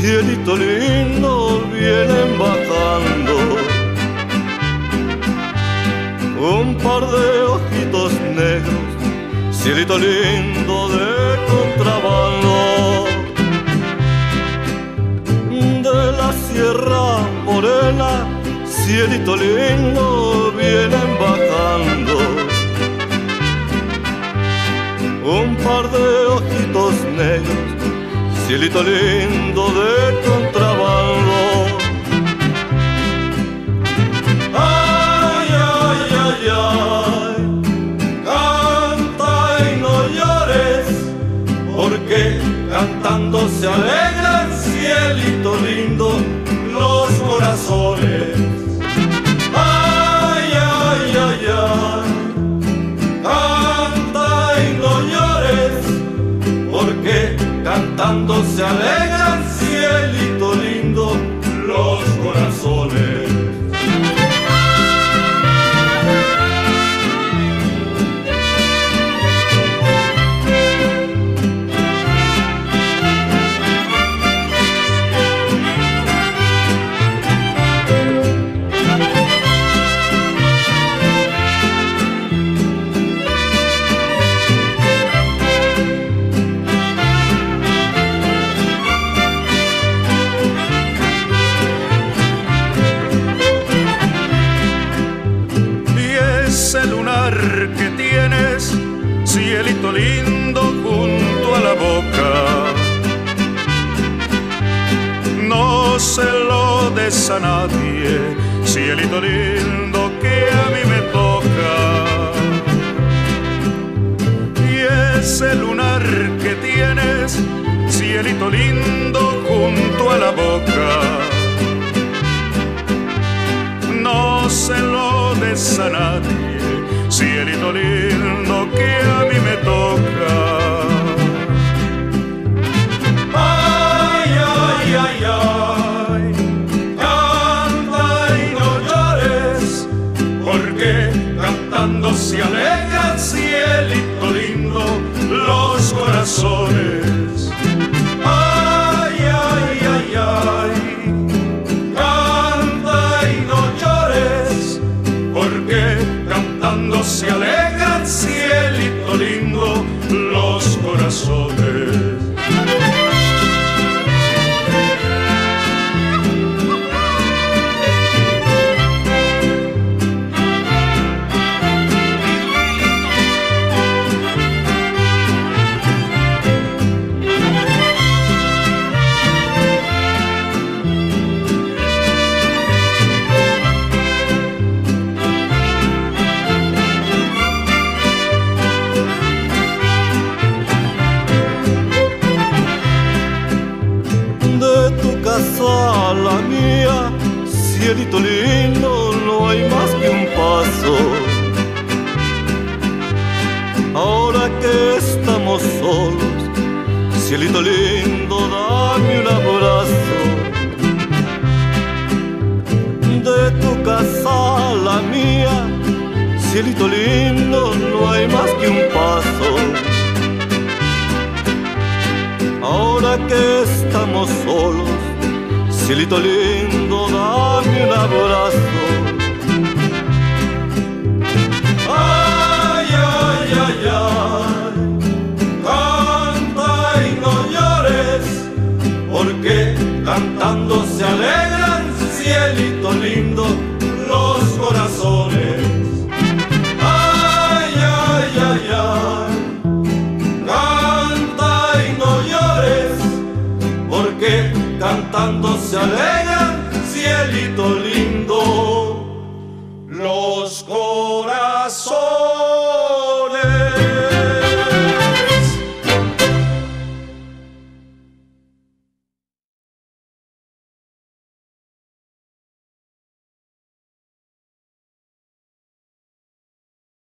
cielito lindo, vienen bajando un par de ojitos negros, cielito lindo de contrabando. De la Sierra Morena, cielito lindo, vienen bajando un par de ojitos negros, cielito lindo de contrabando. Ay, ay, ay, ay, canta y no llores, porque cantando se alegran, cielito lindo, los corazones. Ay, ay, ay, ay, canta y no llores, porque cantando se alegran, cielito lindo, los corazones. Que tienes, cielito lindo, junto a la boca, no se lo des a nadie, cielito lindo, que a mí me toca. Y ese lunar que tienes, cielito lindo, junto a la boca, no se lo des a nadie, cielito lindo, que a mí me toca. Ay, ay, ay, ay, canta y no llores, porque cantando se alegran, cielito lindo, los corazones. Ay, ay, ay, ay, canta y no llores, porque cantando se alegran, cielito lindo, los corazones. A la mía, cielito lindo, no hay más que un paso. Ahora que estamos solos, cielito lindo, dame un abrazo. De tu casa a la mía, cielito lindo, no hay más que un paso. Ahora que estamos solos, cielito lindo, dame un abrazo. Ay, ay, ay, ay, canta y no llores, porque cantando se alegran, cielito lindo, los corazones. Ay, ay, ay, ay, canta y no llores, porque cantando se alegra.